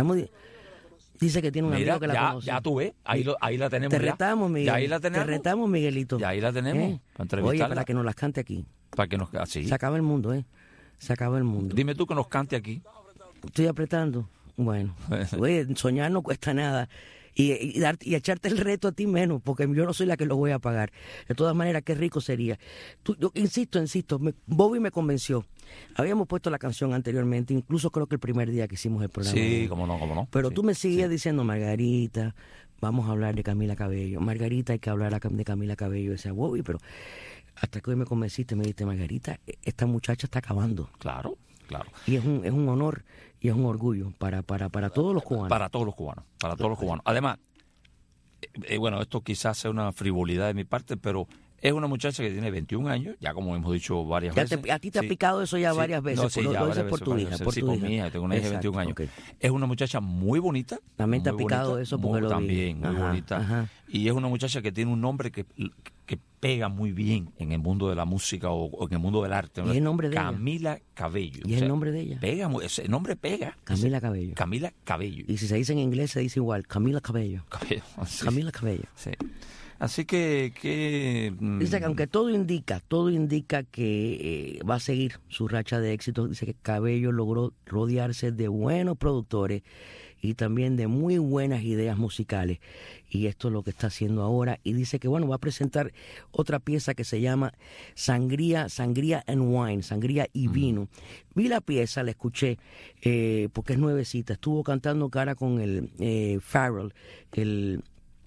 Dice que tiene un amigo que la conoce. Ya tú ves, ahí la tenemos. Te retamos, Miguel. Ya ahí la tenemos. Te retamos, Miguelito. Ya ahí la tenemos. Para entrevistarla. Oye, para que nos las cante aquí. Para que nos así. Se acaba el mundo, Se acaba el mundo. Dime tú que nos cante aquí. Estoy apretando. Bueno, oye, soñar no cuesta nada. Y echarte el reto a ti menos, porque yo no soy la que lo voy a pagar. De todas maneras, qué rico sería. Yo insisto, Bobby me convenció. Habíamos puesto la canción anteriormente, incluso creo que el primer día que hicimos el programa. Sí, cómo no. Pero tú me seguías diciendo, Margarita, vamos a hablar de Camila Cabello. Margarita, hay que hablar de Camila Cabello. Y decía, Bobby, pero hasta que hoy me convenciste, me dijiste, Margarita, esta muchacha está acabando. Claro. Y es un honor y es un orgullo para todos los cubanos. Para todos los cubanos. Además, bueno, esto quizás sea una frivolidad de mi parte, pero es una muchacha que tiene 21 años, ya como hemos dicho varias veces. ¿A ti te ha picado eso ya varias veces? Por tu hija. Por mi hija, tengo una hija de 21 años. Okay. Es una muchacha muy bonita. También te ha picado bonita, eso porque lo vi. También, muy bonita. Ajá. Y es una muchacha que tiene un nombre que pega muy bien en el mundo de la música o en el mundo del arte. ¿Y es el nombre de Camila Cabello. ¿Y es el nombre de ella? Ese nombre pega. Camila Cabello. Camila Cabello. Y si se dice en inglés, se dice igual. Camila Cabello. Sí. Camila Cabello. Sí. Así que dice que aunque todo indica que va a seguir su racha de éxito, dice que Cabello logró rodearse de buenos productores y también de muy buenas ideas musicales, y esto es lo que está haciendo ahora. Y dice que va a presentar otra pieza que se llama Sangría and Wine, Sangría y Vino. Vi la pieza, la escuché, porque es nuevecita. Estuvo cantando cara con el Farrell, el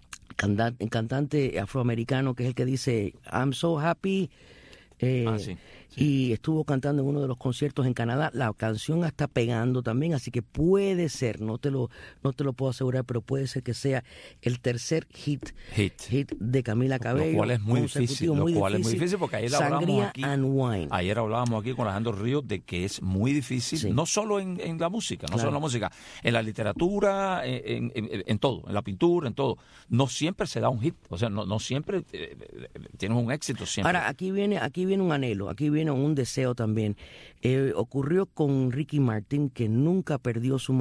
cantante afroamericano, que es el que dice I'm so happy, sí. Y estuvo cantando en uno de los conciertos en Canadá. La canción está pegando también, así que puede ser, no te lo puedo asegurar, pero puede ser que sea el tercer hit de Camila Cabello. Lo cual es muy difícil, porque ayer hablábamos aquí con Alejandro Ríos de que es muy difícil, no solo en la música, solo en la música, en la literatura, en todo, en la pintura, en todo. No siempre se da un hit, o sea, no siempre tienes un éxito siempre. Ahora, aquí viene un anhelo, aquí viene un deseo también. Ocurrió con Ricky Martin, que nunca perdió su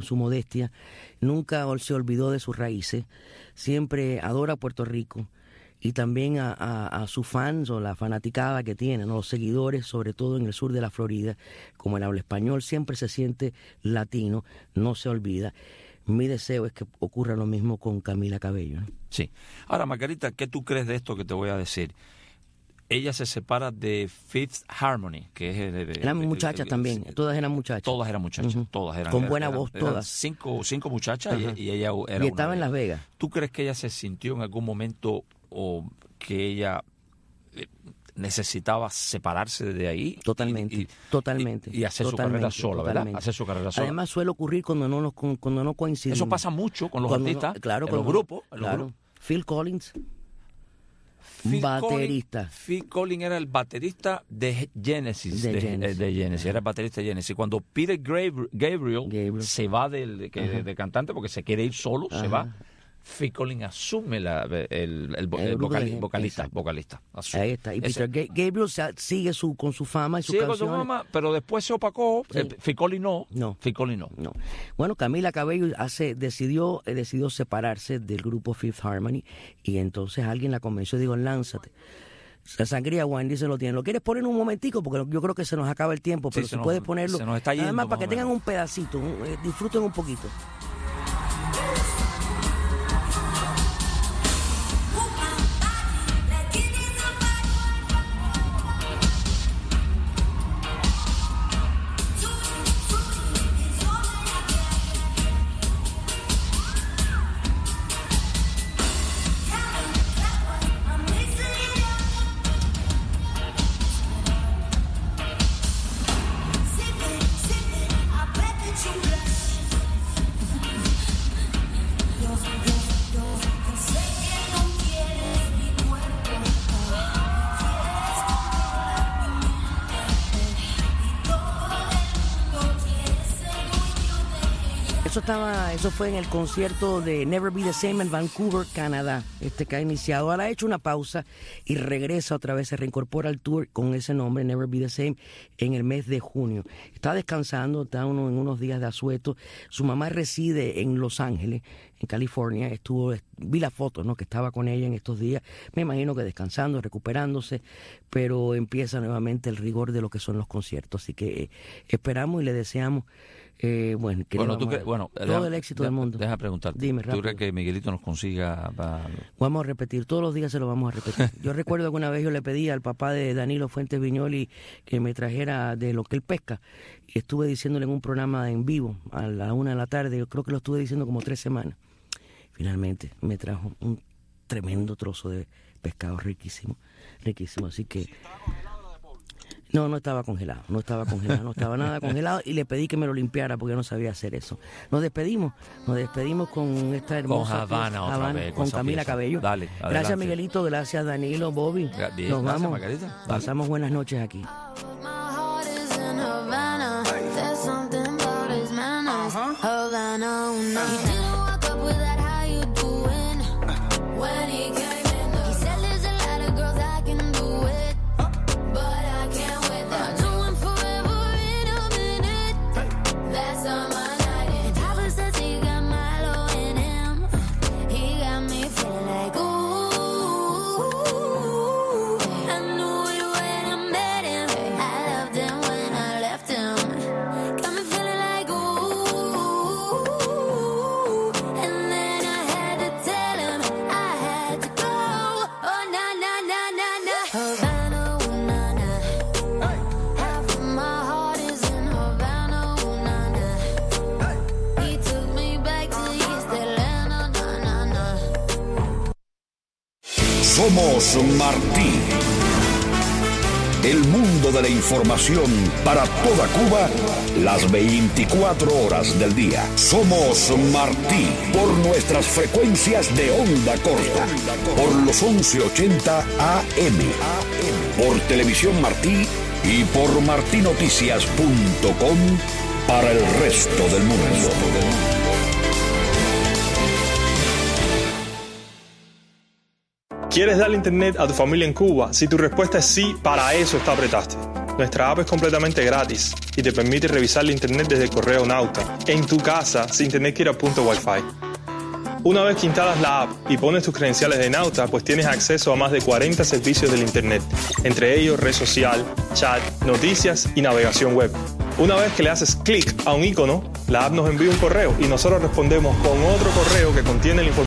modestia, nunca se olvidó de sus raíces, siempre adora Puerto Rico, y también a sus fans o la fanaticada que tienen, ¿no? Los seguidores, sobre todo en el sur de la Florida, como él habla español, siempre se siente latino, no se olvida. Mi deseo es que ocurra lo mismo con Camila Cabello, ¿no? Sí. Ahora, Margarita, ¿qué tú crees de esto que te voy a decir? Ella se separa de Fifth Harmony, que es... Eran muchachas también, todas eran muchachas. Todas eran muchachas, todas eran... Con buena voz, todas. Cinco muchachas y ella era y estaba en Las Vegas. ¿Tú crees que ella se sintió en algún momento o que ella necesitaba separarse de ahí? Totalmente. Y hacer su carrera sola, ¿verdad? Hacer su carrera sola. Además suele ocurrir cuando no coincidimos. Eso pasa mucho con los artistas, en los grupos. Phil Collins... baterista. Phil Collins era el baterista de Genesis. De Genesis. Era el baterista de Genesis. Cuando Peter Gabriel se va de cantante porque se quiere ir solo, se va, Phil Collins asume el vocalista. Asume. Ahí está. Y Peter Gabriel sigue con su fama y sus canciones. Con su fama, pero después se opacó. Sí. Phil Collins no. Phil Collins no. Bueno, Camila Cabello decidió separarse del grupo Fifth Harmony y entonces alguien la convenció. Digo, lánzate. La sangría Wendy se lo tiene. ¿Lo quieres poner un momentico? Porque yo creo que se nos acaba el tiempo, pero si puedes ponerlo. Se nos está yendo, además, para que tengan un pedacito, disfruten un poquito. Eso fue en el concierto de Never Be the Same en Vancouver, Canadá, que ha iniciado. Ahora ha hecho una pausa y regresa otra vez, se reincorpora al tour con ese nombre, Never Be the Same, en el mes de junio. Está descansando, está en unos días de asueto. Su mamá reside en Los Ángeles, en California. Vi la foto, ¿no?, que estaba con ella en estos días. Me imagino que descansando, recuperándose, pero empieza nuevamente el rigor de lo que son los conciertos. Así que esperamos y le deseamos todo el éxito del mundo. Deja preguntarte. Dime, ¿tú crees que Miguelito nos consiga? Vamos a repetir, todos los días se lo vamos a repetir. Yo recuerdo que alguna vez yo le pedí al papá de Danilo Fuentes Viñoli que me trajera de lo que él pesca. Y estuve diciéndole en un programa en vivo a la 1 de la tarde, yo creo que lo estuve diciendo como 3 semanas. Finalmente me trajo un tremendo trozo de pescado riquísimo, así que... No estaba congelado, no estaba nada congelado y le pedí que me lo limpiara porque yo no sabía hacer eso. Nos despedimos con esta hermosa... Con Havana otra vez. Con Camila Cabello. Dale, gracias Miguelito, gracias Danilo, Bobby. Nos vamos, Margarita. Pasamos buenas noches aquí. Somos Martí. El mundo de la información para toda Cuba, las 24 horas del día. Somos Martí por nuestras frecuencias de onda corta, por los 1180 AM, por Televisión Martí y por martinoticias.com para el resto del mundo. ¿Quieres darle internet a tu familia en Cuba? Si tu respuesta es sí, para eso está Apretaste. Nuestra app es completamente gratis y te permite revisar la internet desde el correo Nauta, en tu casa, sin tener que ir a punto Wi-Fi. Una vez que instalas la app y pones tus credenciales de Nauta, pues tienes acceso a más de 40 servicios del Internet, entre ellos red social, chat, noticias y navegación web. Una vez que le haces clic a un icono, la app nos envía un correo y nosotros respondemos con otro correo que contiene la información